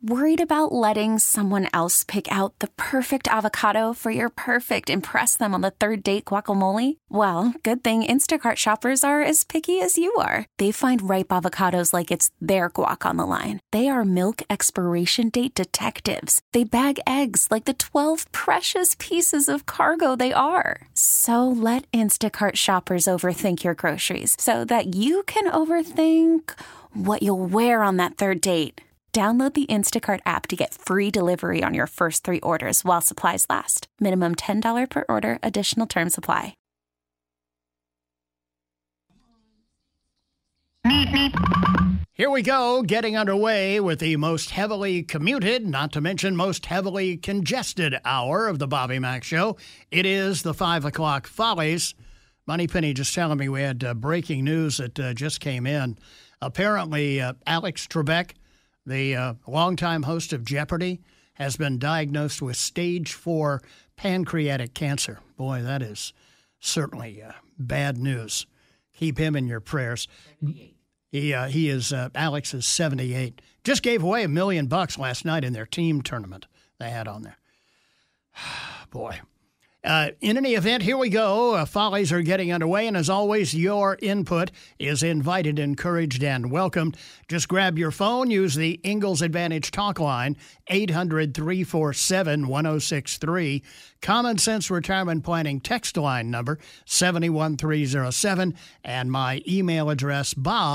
Worried about letting someone else pick out the perfect avocado for your perfect impress them on the third date guacamole? Well, good thing Instacart shoppers are as picky as you are. They find ripe avocados like it's their guac on the line. They are milk expiration date detectives. They bag eggs like the 12 precious pieces of cargo they are. So let Instacart shoppers overthink your groceries so that you can overthink what you'll wear on that third date. Download the Instacart app to get free delivery on your first 3 orders while supplies last. Minimum $10 per order. Additional terms apply. Here we go, getting underway with the most heavily commuted, not to mention most heavily congested hour of the Bobby Mack Show. It is the 5 o'clock Follies. Moneypenny just telling me we had breaking news that just came in. Apparently, Alex Trebek, the longtime host of Jeopardy, has been diagnosed with stage 4 pancreatic cancer. Boy, that is certainly bad news. Keep him in your prayers. 78. Alex is 78. Just gave away $1 million last night in their team tournament they had on there. Boy. In any event, here we go. Follies are getting underway, and as always, your input is invited, encouraged, and welcomed. Just grab your phone, use the Ingalls Advantage talk line, 800-347-1063. Common Sense Retirement Planning text line number, 71307, and my email address,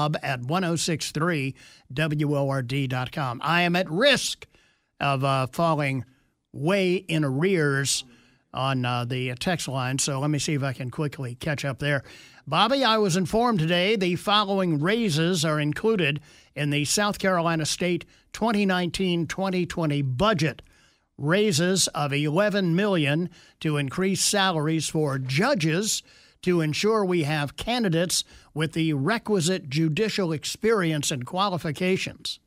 bob@1063word.com. I am at risk of falling way in arrears on the text line, so let me see if I can quickly catch up there. Bobby, I was informed today the following raises are included in the South Carolina State 2019-2020 budget. Raises of $11 million to increase salaries for judges to ensure we have candidates with the requisite judicial experience and qualifications.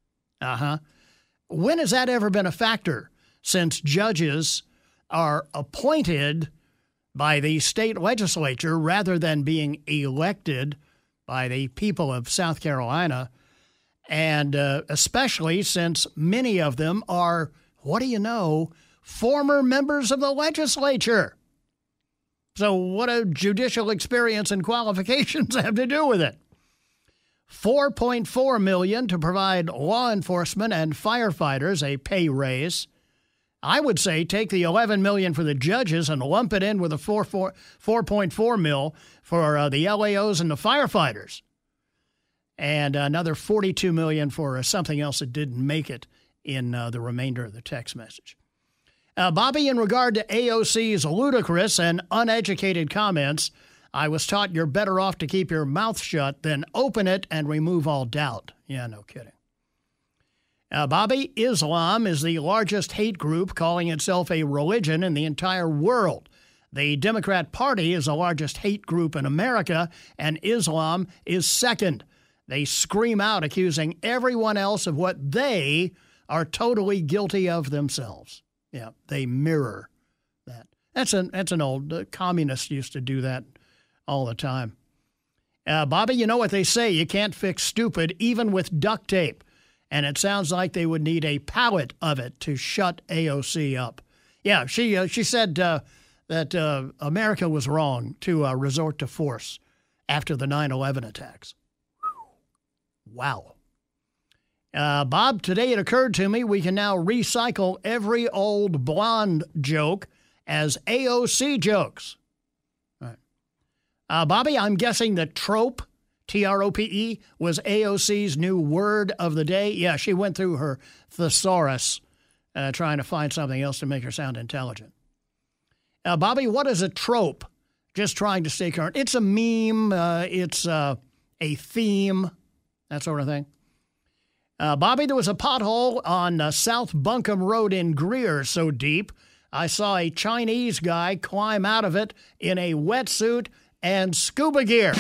When has that ever been a factor, since judges are appointed by the state legislature rather than being elected by the people of South Carolina, and especially since many of them are, what do you know, former members of the legislature. So what do judicial experience and qualifications have to do with it? $4.4 million to provide law enforcement and firefighters a pay raise. I would say take the $11 million for the judges and lump it in with a $4.4 million for the LAOs and the firefighters, and another $42 million for something else that didn't make it in the remainder of the text message. Bobby, in regard to AOC's ludicrous and uneducated comments, I was taught you're better off to keep your mouth shut than open it and remove all doubt. Yeah, no kidding. Bobby, Islam is the largest hate group calling itself a religion in the entire world. The Democrat Party is the largest hate group in America, and Islam is second. They scream out accusing everyone else of what they are totally guilty of themselves. Yeah, they mirror that. That's an old communist used to do that all the time. Bobby, you know what they say, you can't fix stupid even with duct tape. And it sounds like they would need a pallet of it to shut AOC up. Yeah, she said that America was wrong to resort to force after the 9/11 attacks. Wow. Bob, today it occurred to me we can now recycle every old blonde joke as AOC jokes. All right. Bobby, I'm guessing the trope, T-R-O-P-E, was AOC's new word of the day. Yeah, she went through her thesaurus trying to find something else to make her sound intelligent. Bobby, what is a trope? Just trying to stay current. It's a meme. It's a theme, that sort of thing. Bobby, there was a pothole on South Buncombe Road in Greer so deep, I saw a Chinese guy climb out of it in a wetsuit and scuba gear.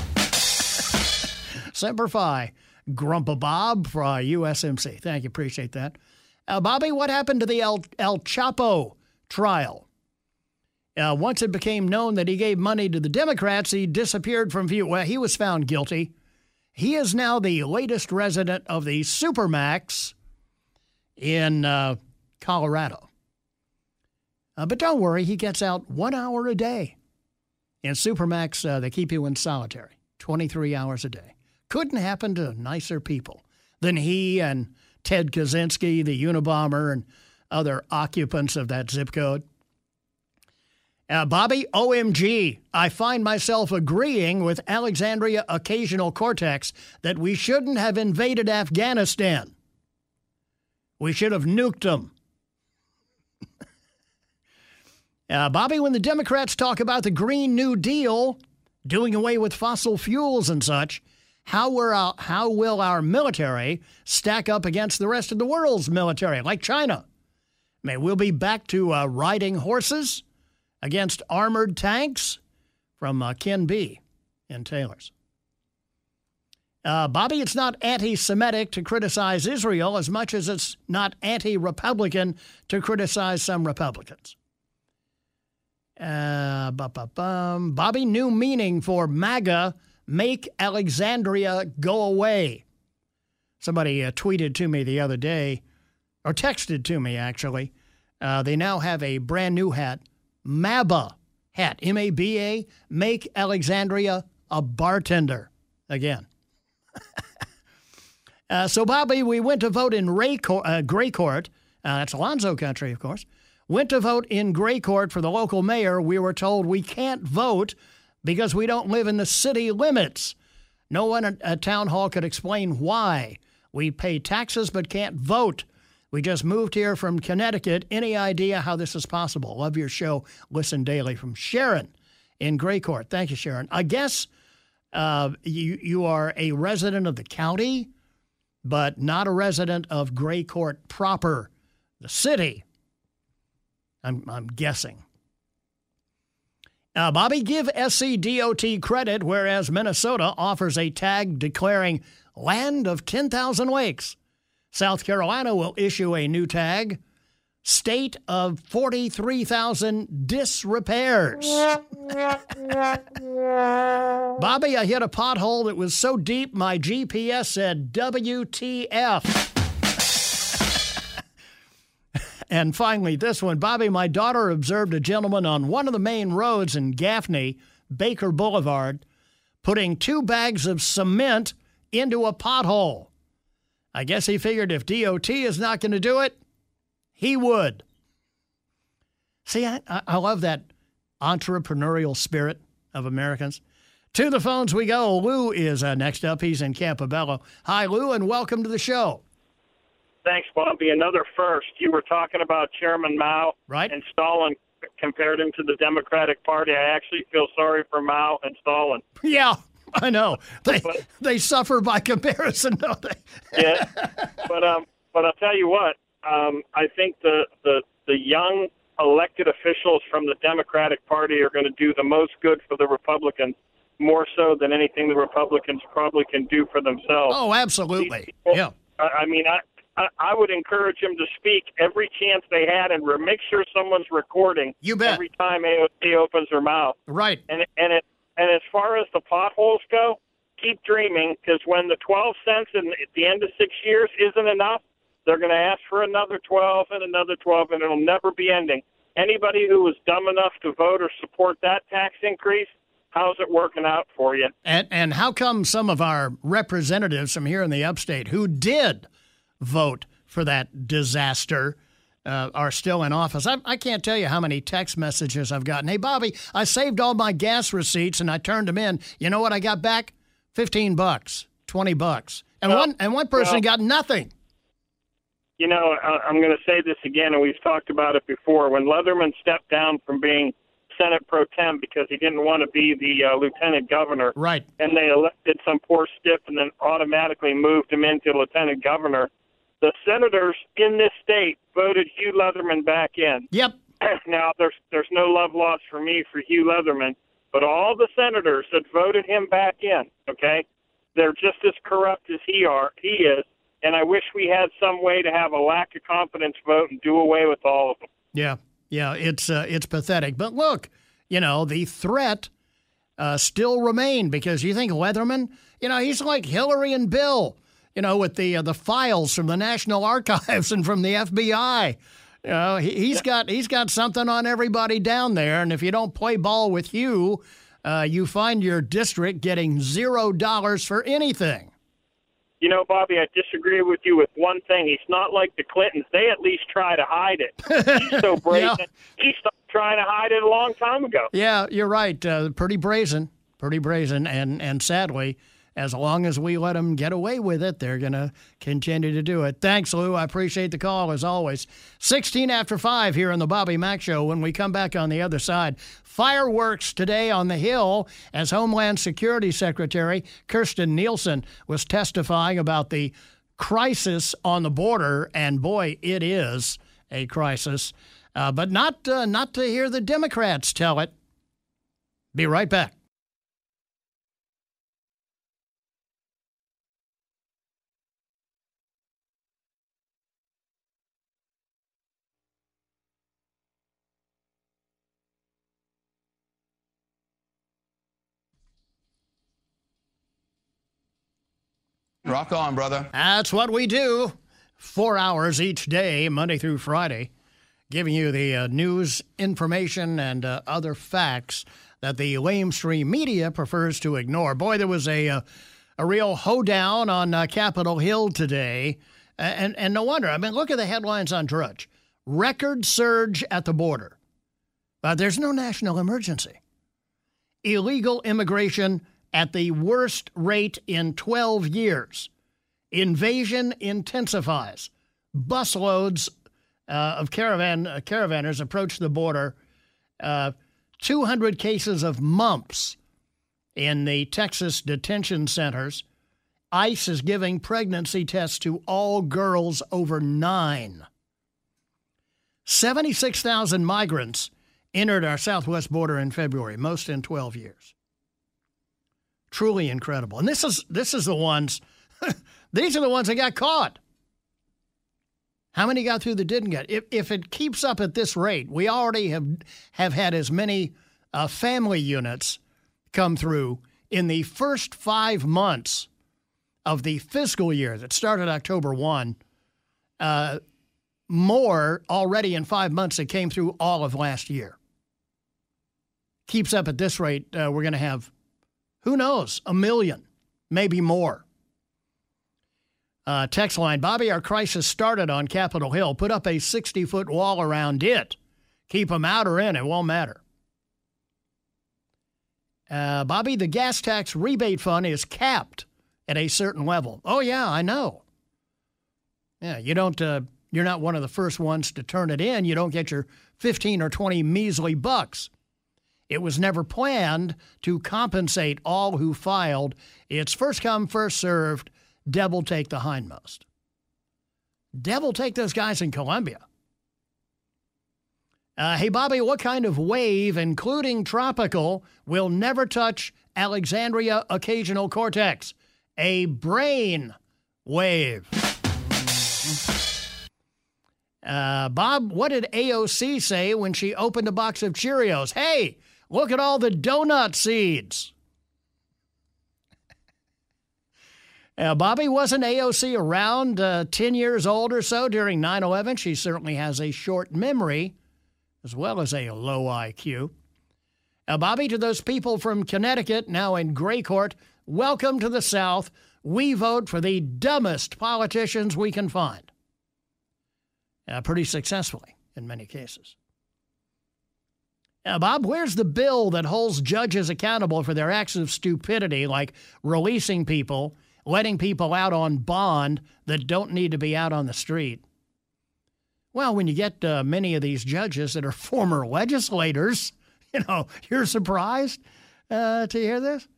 Semper Fi. Grumpa Bob for USMC. Thank you. Appreciate that. Bobby, what happened to the El Chapo trial? Once it became known that he gave money to the Democrats, he disappeared from view. Well, he was found guilty. He is now the latest resident of the Supermax in Colorado. But don't worry, he gets out 1 hour a day. In Supermax, they keep you in solitary 23 hours a day. Couldn't happen to nicer people than he and Ted Kaczynski, the Unabomber, and other occupants of that zip code. Bobby, OMG, I find myself agreeing with Alexandria Occasional Cortex that we shouldn't have invaded Afghanistan. We should have nuked them. Bobby, when the Democrats talk about the Green New Deal, doing away with fossil fuels and such, how will our military stack up against the rest of the world's military, like China? We'll be back to riding horses against armored tanks? From Ken B. in Taylor's. Bobby, it's not anti-Semitic to criticize Israel as much as it's not anti-Republican to criticize some Republicans. Bobby, new meaning for MAGA, make Alexandria go away. Somebody tweeted to me the other day, or texted to me, actually. They now have a brand new hat, MABA hat, M-A-B-A, make Alexandria a bartender again. So, Bobby, we went to vote in Gray Court. That's Alonzo country, of course. Went to vote in Gray Court for the local mayor. We were told we can't vote because we don't live in the city limits. No one at town hall could explain why. We pay taxes but can't vote. We just moved here from Connecticut. Any idea how this is possible? Love your show. Listen daily. From Sharon in Gray Court. Thank you, Sharon. I guess you are a resident of the county, but not a resident of Gray Court proper, the city. I'm guessing. Bobby, give SCDOT credit, whereas Minnesota offers a tag declaring land of 10,000 lakes. South Carolina will issue a new tag, state of 43,000 disrepairs. Bobby, I hit a pothole that was so deep my GPS said WTF. And finally, this one. Bobby, my daughter observed a gentleman on one of the main roads in Gaffney, Baker Boulevard, putting 2 bags of cement into a pothole. I guess he figured if DOT is not going to do it, he would. See, I love that entrepreneurial spirit of Americans. To the phones we go. Lou is next up. He's in Campobello. Hi, Lou, and welcome to the show. Thanks, Bobby. Another first. You were talking about Chairman Mao, right? And Stalin compared him to the Democratic Party. I actually feel sorry for Mao and Stalin. Yeah, I know. They suffer by comparison, don't they? Yeah, but I'll tell you what. I think the young elected officials from the Democratic Party are going to do the most good for the Republicans, more so than anything the Republicans probably can do for themselves. Oh, absolutely. Yeah. I would encourage him to speak every chance they had and make sure someone's recording. You bet. Every time AOC opens her mouth. Right. And as far as the potholes go, keep dreaming, because when the 12 cents at the end of 6 years isn't enough, they're going to ask for another 12 and another 12, and it'll never be ending. Anybody who was dumb enough to vote or support that tax increase, how's it working out for you? And how come some of our representatives from here in the upstate who did vote for that disaster are still in office? I can't tell you how many text messages I've gotten. Hey, Bobby, I saved all my gas receipts and I turned them in. You know what I got back? $15, $20. And one person got nothing. You know, I'm going to say this again, and we've talked about it before. When Leatherman stepped down from being Senate pro tem because he didn't want to be the lieutenant governor, right? And they elected some poor stiff and then automatically moved him into lieutenant governor, the senators in this state voted Hugh Leatherman back in. Yep. Now, there's no love lost for me for Hugh Leatherman, but all the senators that voted him back in, okay, they're just as corrupt as he is, and I wish we had some way to have a lack of confidence vote and do away with all of them. Yeah, it's pathetic. But look, the threat still remained, because you think Leatherman, he's like Hillary and Bill. with the files from the National Archives and from the FBI. He's got something on everybody down there, and if you don't play ball with Hugh, you find your district getting $0 for anything. Bobby, I disagree with you with one thing. He's not like the Clintons. They at least try to hide it. He's so brazen. Yeah. He stopped trying to hide it a long time ago. Yeah, you're right. Pretty brazen, and sadly, as long as we let them get away with it, they're going to continue to do it. Thanks, Lou. I appreciate the call, as always. 16 after 5 here on the Bobby Mack Show. When we come back on the other side, fireworks today on the Hill as Homeland Security Secretary Kirstjen Nielsen was testifying about the crisis on the border, and boy, it is a crisis. But not to hear the Democrats tell it. Be right back. Rock on, brother. That's what we do. 4 hours each day, Monday through Friday, giving you the news, information, and other facts that the lamestream media prefers to ignore. Boy, there was a real hoedown on Capitol Hill today. And no wonder. I mean, look at the headlines on Drudge. Record surge at the border. There's no national emergency. Illegal immigration at the worst rate in 12 years. Invasion intensifies. Busloads of caravanners approach the border. 200 cases of mumps in the Texas detention centers. ICE is giving pregnancy tests to all girls over 9. 76,000 migrants entered our southwest border in February, most in 12 years. Truly incredible. And this is the ones, these are the ones that got caught. How many got through that didn't get? If it keeps up at this rate, we already have had as many family units come through in the first 5 months of the fiscal year that started October 1, more already in 5 months that came through all of last year. Keeps up at this rate, we're going to have, who knows, 1 million, maybe more. Text line, Bobby, our crisis started on Capitol Hill. Put up a 60-foot wall around it. Keep them out or in, it won't matter. Bobby, the gas tax rebate fund is capped at a certain level. Oh, yeah, I know. Yeah, you're not one of the first ones to turn it in. You don't get your 15 or 20 measly bucks. It was never planned to compensate all who filed. It's first come, first served. Devil take the hindmost. Devil take those guys in Colombia. Hey, Bobby, what kind of wave, including tropical, will never touch Alexandria occasional cortex? A brain wave. Bob, what did AOC say when she opened a box of Cheerios? Hey, look at all the donut seeds. Bobby, wasn't AOC around 10 years old or so during 9/11? She certainly has a short memory as well as a low IQ. Bobby, to those people from Connecticut now in Gray Court, welcome to the South. We vote for the dumbest politicians we can find. Pretty successfully in many cases. Bob, where's the bill that holds judges accountable for their acts of stupidity, like releasing people, letting people out on bond that don't need to be out on the street? Well, when you get many of these judges that are former legislators, you're surprised to hear this?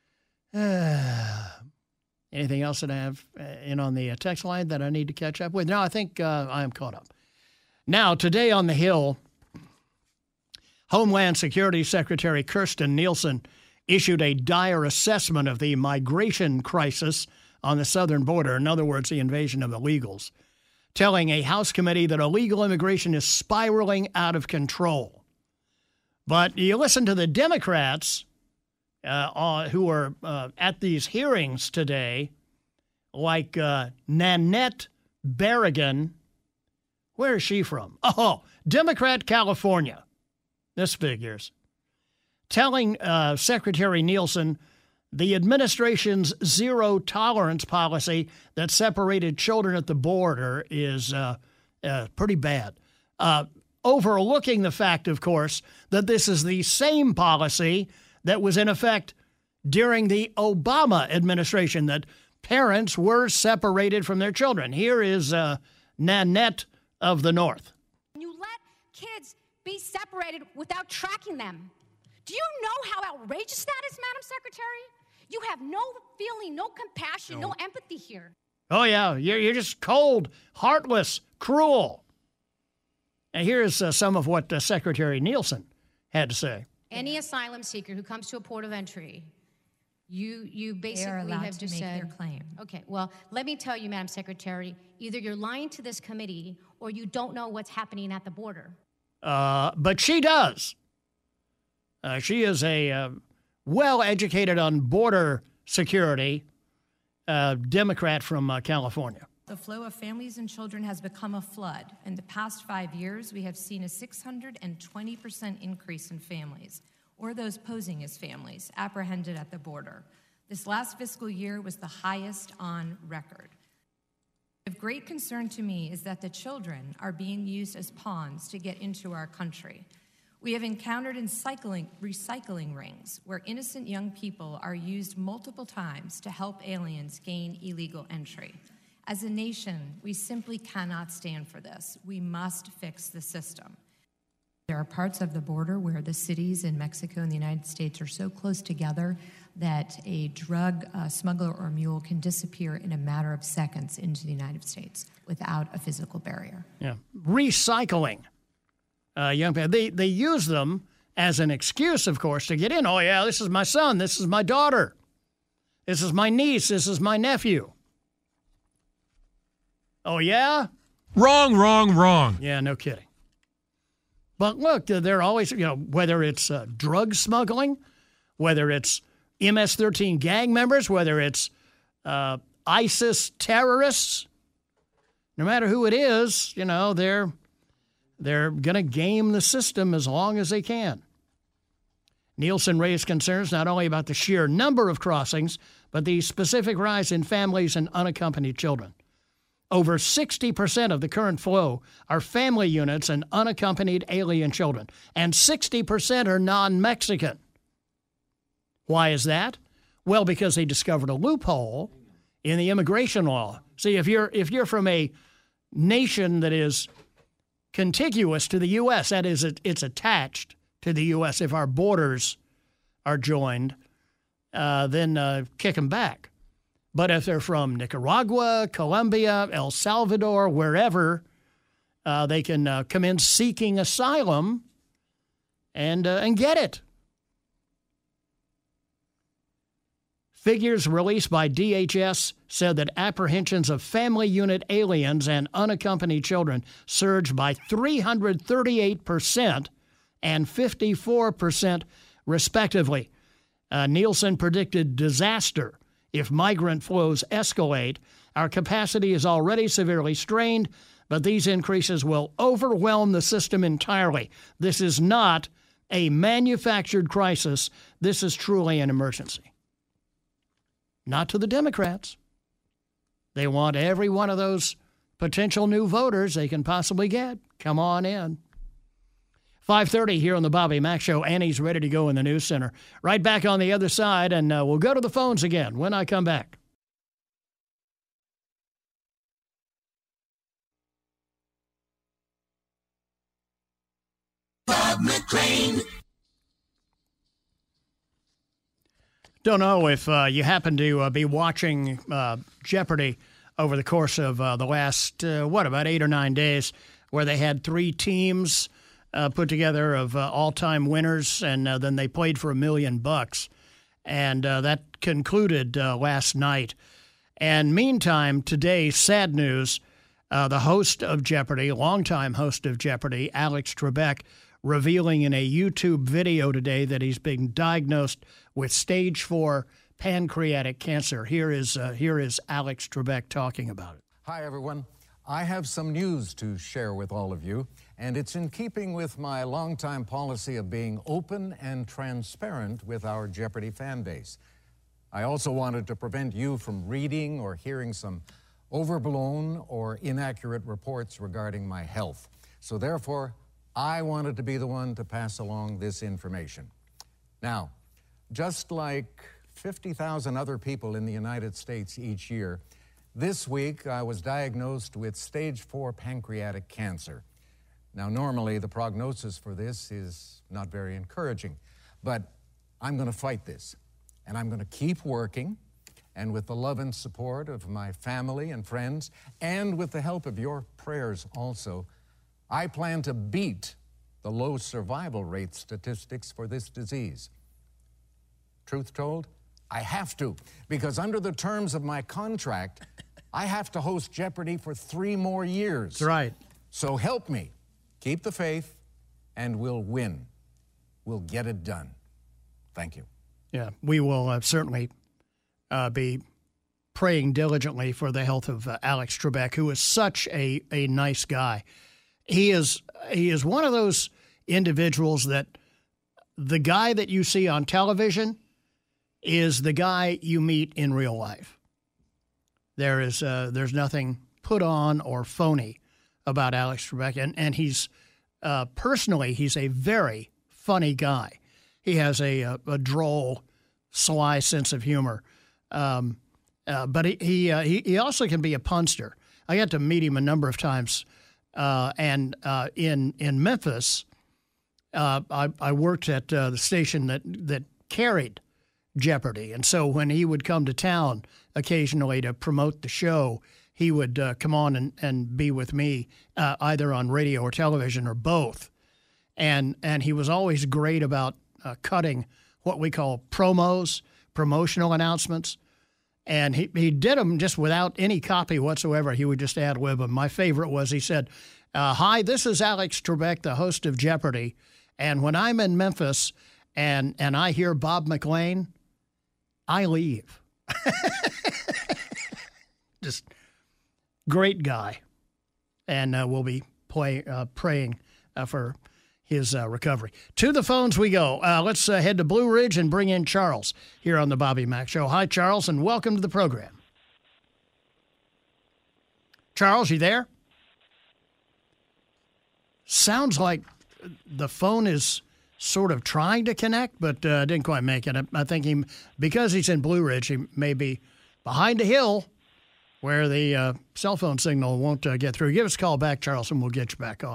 Anything else that I have in on the text line that I need to catch up with? No, I think I am caught up. Now, today on the Hill, Homeland Security Secretary Kirstjen Nielsen issued a dire assessment of the migration crisis on the southern border, in other words, the invasion of illegals, telling a House committee that illegal immigration is spiraling out of control. But you listen to the Democrats who are at these hearings today, like Nanette Berrigan. Where is she from? Oh, Democrat, California. This figures. Telling Secretary Nielsen the administration's zero-tolerance policy that separated children at the border is pretty bad. Overlooking the fact, of course, that this is the same policy that was in effect during the Obama administration, that parents were separated from their children. Here is Nanette of the North. You let kids be separated without tracking them. Do you know how outrageous that is, Madam Secretary? You have no feeling, no compassion, no empathy here. Oh, yeah. You're just cold, heartless, cruel. And here's some of what Secretary Nielsen had to say. Any asylum seeker who comes to a port of entry, you basically have just said their claim. Okay, well, let me tell you, Madam Secretary, either you're lying to this committee or you don't know what's happening at the border. But she does. She is a well-educated on border security Democrat from California. The flow of families and children has become a flood. In the past 5 years, we have seen a 620% increase in families, or those posing as families, apprehended at the border. This last fiscal year was the highest on record. Of great concern to me is that the children are being used as pawns to get into our country. We have encountered recycling rings where innocent young people are used multiple times to help aliens gain illegal entry. As a nation, we simply cannot stand for this. We must fix the system. There are parts of the border where the cities in Mexico and the United States are so close together that a drug smuggler or mule can disappear in a matter of seconds into the United States without a physical barrier. Yeah, recycling. Young people, they use them as an excuse, of course, to get in. Oh, yeah, this is my son. This is my daughter. This is my niece. This is my nephew. Oh, yeah? Wrong. Yeah, no kidding. But look, they're always, whether it's drug smuggling, whether it's MS-13 gang members, whether it's ISIS terrorists, no matter who it is, they're going to game the system as long as they can. Nielsen raised concerns not only about the sheer number of crossings, but the specific rise in families and unaccompanied children. Over 60% of the current flow are family units and unaccompanied alien children, and 60% are non-Mexican. Why is that? Well, because they discovered a loophole in the immigration law. See, if you're from a nation that is contiguous to the U.S., that is, it's attached to the U.S. If our borders are joined, then kick them back. But if they're from Nicaragua, Colombia, El Salvador, wherever, they can come in seeking asylum and get it. Figures released by DHS said that apprehensions of family unit aliens and unaccompanied children surged by 338% and 54%, respectively. Nielsen predicted disaster if migrant flows escalate. Our capacity is already severely strained, but these increases will overwhelm the system entirely. This is not a manufactured crisis. This is truly an emergency. Not to the Democrats. They want every one of those potential new voters they can possibly get. Come on in. 5:30 here on the Bobby Mack Show. Annie's ready to go in the news center. Right back on the other side, and we'll go to the phones again when I come back. Bob McClain. Don't know if you happen to be watching Jeopardy over the course of the last, about 8 or 9 days, where they had 3 teams put together of all-time winners, and then they played for $1 million. And that concluded last night. And meantime, today, sad news, the host of Jeopardy, longtime host of Jeopardy, Alex Trebek, revealing in a YouTube video today that he's been diagnosed with stage 4 pancreatic cancer. Here is Alex Trebek talking about it. Hi, everyone. I have some news to share with all of you, and it's in keeping with my longtime policy of being open and transparent with our Jeopardy fan base. I also wanted to prevent you from reading or hearing some overblown or inaccurate reports regarding my health. So therefore, I wanted to be the one to pass along this information. Now, just like 50,000 other people in the United States each year, this week I was diagnosed with stage 4 pancreatic cancer. Now, normally the prognosis for this is not very encouraging, but I'm going to fight this, and I'm going to keep working, and with the love and support of my family and friends, and with the help of your prayers also, I plan to beat the low survival rate statistics for this disease. Truth told, I have to, because under the terms of my contract, I have to host Jeopardy for 3 more years. That's right. So help me. Keep the faith, and we'll win. We'll get it done. Thank you. Yeah, we will certainly be praying diligently for the health of Alex Trebek, who is such a nice guy. He is one of those individuals that the guy that you see on television is the guy you meet in real life. There's nothing put on or phony about Alex Trebek, and he's personally he's a very funny guy. He has a droll, sly sense of humor, but he also can be a punster. I got to meet him a number of times, and in Memphis, I worked at the station that carried Jeopardy, and so when he would come to town occasionally to promote the show, he would come on and be with me either on radio or television or both, and he was always great about cutting what we call promos, promotional announcements, and he did them just without any copy whatsoever. He would just ad-lib them. My favorite was he said, "Hi, this is Alex Trebek, the host of Jeopardy, and when I'm in Memphis and I hear Bob McLean, I leave." Just great guy. And we'll be praying for his recovery. To the phones we go. Let's head to Blue Ridge and bring in Charles here on the Bobby Mack Show. Hi, Charles, and welcome to the program. Charles, you there? Sounds like the phone is sort of trying to connect, but didn't quite make it. I think because he's in Blue Ridge, he may be behind a hill where the cell phone signal won't get through. Give us a call back, Charles, and we'll get you back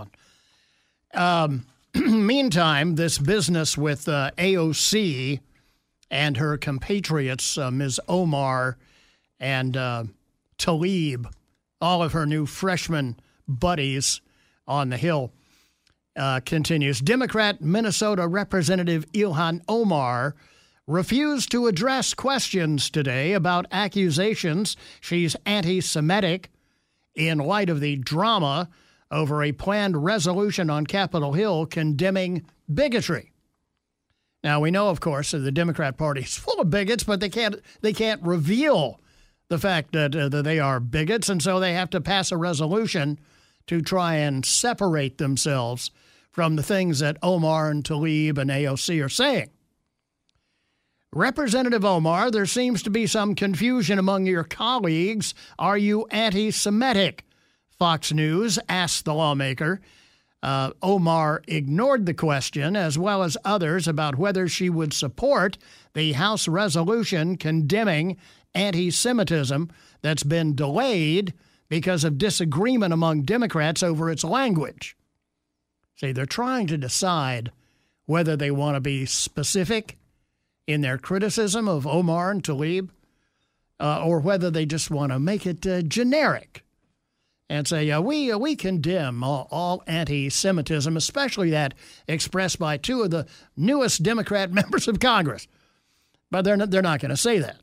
on. Meantime, this business with AOC and her compatriots, Ms. Omar and Tlaib, all of her new freshman buddies on the Hill, continues. Democrat Minnesota Representative Ilhan Omar refused to address questions today about accusations she's anti-Semitic in light of the drama over a planned resolution on Capitol Hill condemning bigotry. Now, we know, of course, that the Democrat Party is full of bigots, but they can't reveal the fact that they are bigots, and so they have to pass a resolution to try and separate themselves from the things that Omar and Tlaib and AOC are saying. Representative Omar, there seems to be some confusion among your colleagues. Are you anti-Semitic? Fox News asked the lawmaker. Omar ignored the question, as well as others, about whether she would support the House resolution condemning anti-Semitism that's been delayed because of disagreement among Democrats over its language. See, they're trying to decide whether they want to be specific in their criticism of Omar and Tlaib or whether they just want to make it generic and say, we condemn all anti-Semitism, especially that expressed by two of the newest Democrat members of Congress. But they're not going to say that.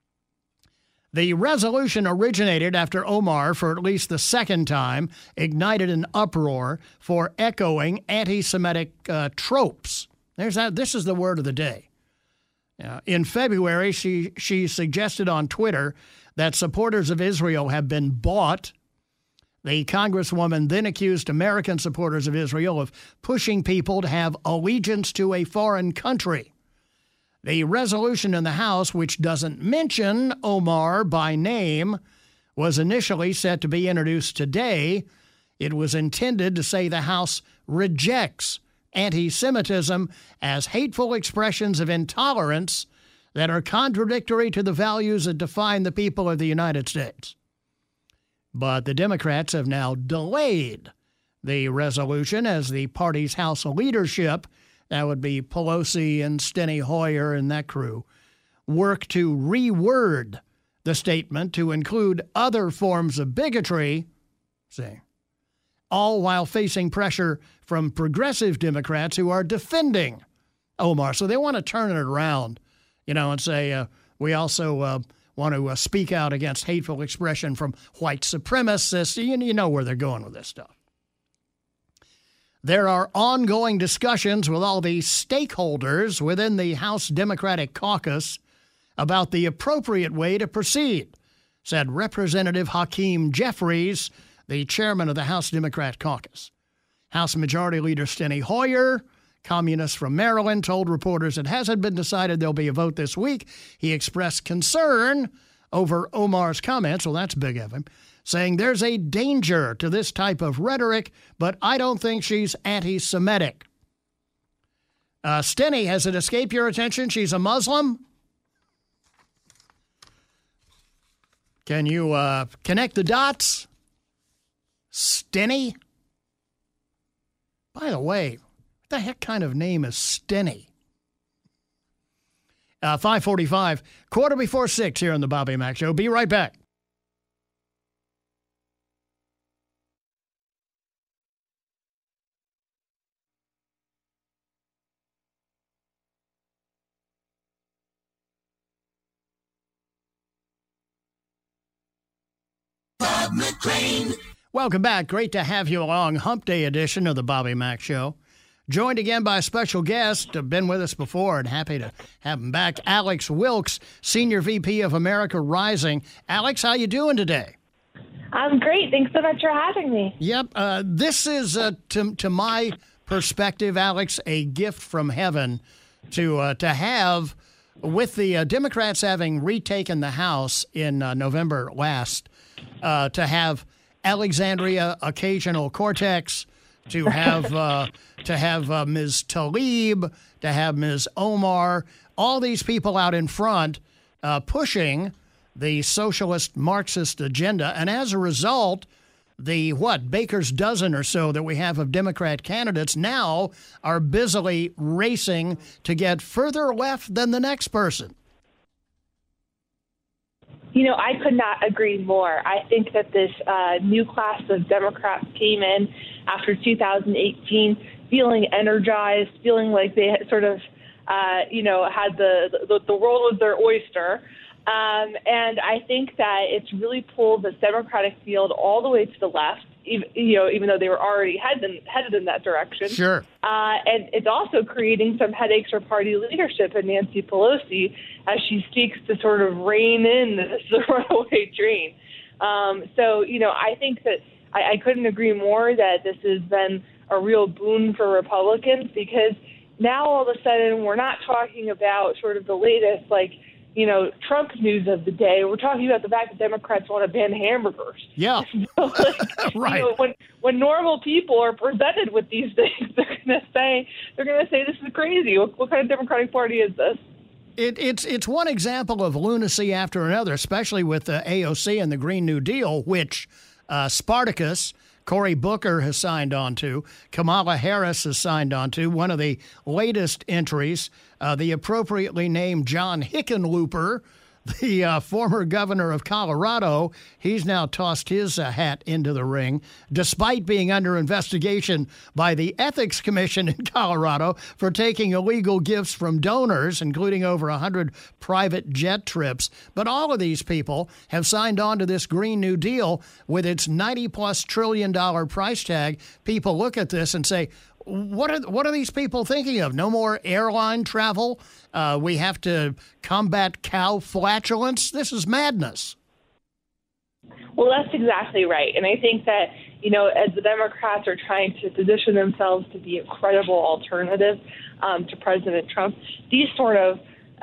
The resolution originated after Omar, for at least the second time, ignited an uproar for echoing anti-Semitic tropes. This is the word of the day. In February, she suggested on Twitter that supporters of Israel have been bought. The Congresswoman then accused American supporters of Israel of pushing people to have allegiance to a foreign country. The resolution in the House, which doesn't mention Omar by name, was initially set to be introduced today. It was intended to say the House rejects anti-Semitism as hateful expressions of intolerance that are contradictory to the values that define the people of the United States. But the Democrats have now delayed the resolution as the party's House leadership, that would be Pelosi and Steny Hoyer and that crew, work to reword the statement to include other forms of bigotry, all while facing pressure from progressive Democrats who are defending Omar. So they want to turn it around, and say, we also want to speak out against hateful expression from white supremacists. You know where they're going with this stuff. There are ongoing discussions with all the stakeholders within the House Democratic Caucus about the appropriate way to proceed, said Representative Hakeem Jeffries, the chairman of the House Democrat Caucus. House Majority Leader Steny Hoyer, communist from Maryland, told reporters it hasn't been decided there'll be a vote this week. He expressed concern over Omar's comments, well, that's big of him, saying there's a danger to this type of rhetoric, but I don't think she's anti-Semitic. Steny, has it escaped your attention she's a Muslim? Can you connect the dots? Steny? By the way, what the heck kind of name is Steny? 5:45, 6:15 here on the Bobby Mack Show. Be right back. Bob McClain. Welcome back. Great to have you along. Hump Day edition of the Bobby Mack Show. Joined again by a special guest, been with us before and happy to have him back, Alex Wilkes, Senior VP of America Rising. Alex, how you doing today? I'm great. Thanks so much for having me. Yep. This is, to my perspective, Alex, a gift from heaven to have, with the Democrats having retaken the House in November last, to have Alexandria Ocasio-Cortez, to have Ms. Tlaib, to have Ms. Omar, all these people out in front pushing the socialist Marxist agenda. And as a result, the baker's dozen or so that we have of Democrat candidates now are busily racing to get further left than the next person. I could not agree more. I think that this new class of Democrats came in after 2018 feeling energized, feeling like they had sort of, had the world was their oyster. And I think that it's really pulled the Democratic field all the way to the left, even though they were already headed in that direction. Sure. And it's also creating some headaches for party leadership and Nancy Pelosi as she seeks to sort of rein in this runaway train. I think that I couldn't agree more that this has been a real boon for Republicans, because now all of a sudden we're not talking about sort of the latest, Trump news of the day. We're talking about the fact that Democrats want to ban hamburgers. Yeah. Right. When normal people are presented with these things, they're going to say this is crazy. What kind of Democratic Party is this? It's one example of lunacy after another, especially with the AOC and the Green New Deal, which Spartacus, Cory Booker has signed on to, Kamala Harris has signed on to. One of the latest entries, the appropriately named John Hickenlooper, the former governor of Colorado, he's now tossed his hat into the ring, despite being under investigation by the Ethics Commission in Colorado for taking illegal gifts from donors, including over 100 private jet trips. But all of these people have signed on to this Green New Deal with its $90+ trillion price tag. People look at this and say, what are these people thinking of? No more airline travel? We have to combat cow flatulence? This is madness. Well, that's exactly right. And I think that, as the Democrats are trying to position themselves to be a credible alternative to President Trump, these sort of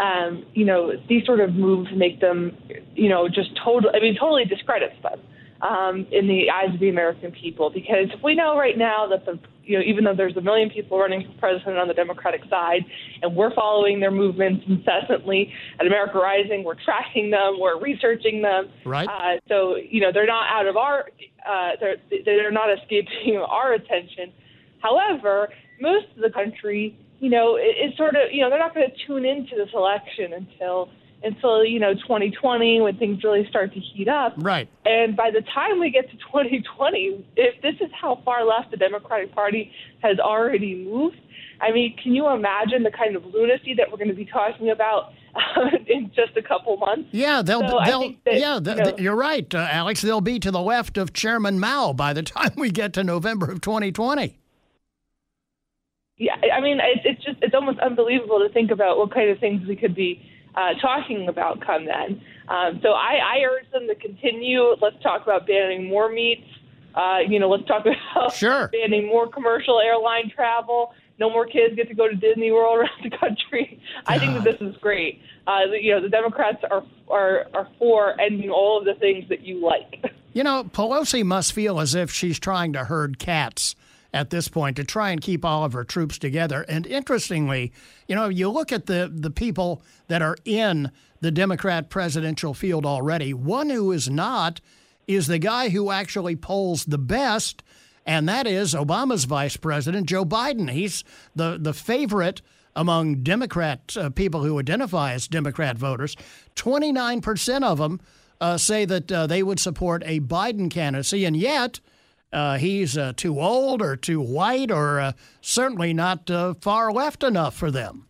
moves make them, totally discredits them in the eyes of the American people. Because we know right now that even though there's 1 million people running for president on the Democratic side, and we're following their movements incessantly at America Rising, we're tracking them, we're researching them. Right. So they're not out of our, they're not escaping our attention. However, most of the country, it's sort of, they're not going to tune into this election until 2020, when things really start to heat up. Right. And by the time we get to 2020, if this is how far left the Democratic Party has already moved, I mean, can you imagine the kind of lunacy that we're going to be talking about in just a couple months? Yeah, you're right, Alex. They'll be to the left of Chairman Mao by the time we get to November of 2020. Yeah, I mean, it's almost unbelievable to think about what kind of things we could be talking about come then. So I urge them to continue. Let's talk about banning more meats. Let's talk about banning more commercial airline travel. No more kids get to go to Disney World around the country. I think that this is great. The Democrats are for ending all of the things that you like. Pelosi must feel as if she's trying to herd cats at this point to try and keep all of her troops together. And interestingly, you look at the people that are in the Democrat presidential field already. One who is not is the guy who actually polls the best, and that is Obama's vice president, Joe Biden. He's the favorite among Democrat people who identify as Democrat voters. 29% of them say that they would support a Biden candidacy, and yet he's too old or too white or certainly not far left enough for them.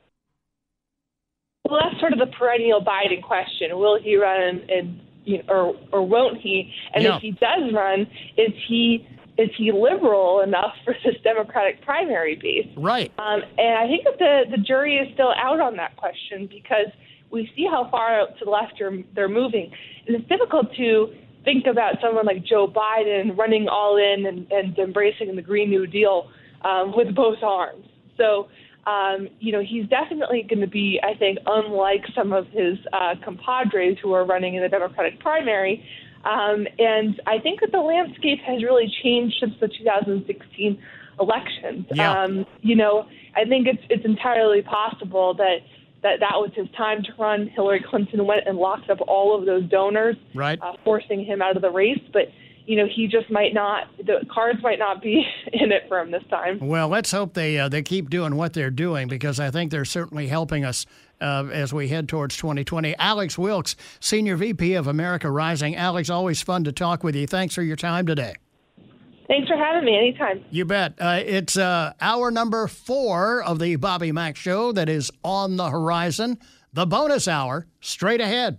Well, that's sort of the perennial Biden question. Will he run or won't he? And if he does run, is he liberal enough for this Democratic primary base? Right. And I think that the jury is still out on that question because we see how far out to the left they're moving. And it's difficult to think about someone like Joe Biden running all in and embracing the Green New Deal with both arms. So, he's definitely going to be, I think, unlike some of his compadres who are running in the Democratic primary. And I think that the landscape has really changed since the 2016 elections. Yeah. I think it's entirely possible that was his time to run. Hillary Clinton went and locked up all of those donors, right, forcing him out of the race. But, he just might not, the cards might not be in it for him this time. Well, let's hope they keep doing what they're doing, because I think they're certainly helping us as we head towards 2020. Alex Wilkes, Senior VP of America Rising. Alex, always fun to talk with you. Thanks for your time today. Thanks for having me. Anytime. You bet. It's hour number 4 of the Bobby Mack Show that is on the horizon. The bonus hour, straight ahead.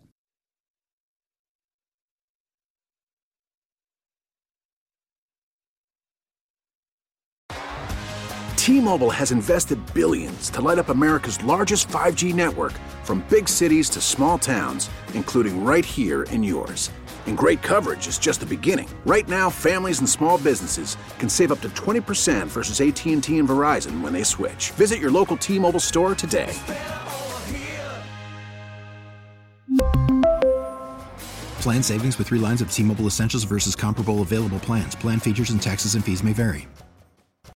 T-Mobile has invested billions to light up America's largest 5G network, from big cities to small towns, including right here in yours. And great coverage is just the beginning. Right now, families and small businesses can save up to 20% versus AT&T and Verizon when they switch. Visit your local T-Mobile store today. Plan savings with 3 lines of T-Mobile Essentials versus comparable available plans. Plan features and taxes and fees may vary.